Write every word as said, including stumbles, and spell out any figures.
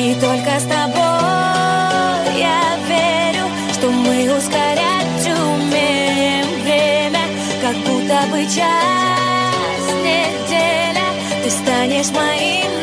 И только с тобой я верю, что мы ускорять умеем время, как будто бы час, неделя. Ты станешь моим